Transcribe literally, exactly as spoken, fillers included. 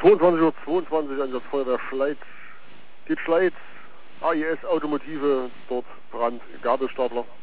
zweiundzwanzig Uhr zweiundzwanzig an der Feuerwehr Schleiz. Geht Schleiz, A I S Automotive, dort Brand, Gabelstapler.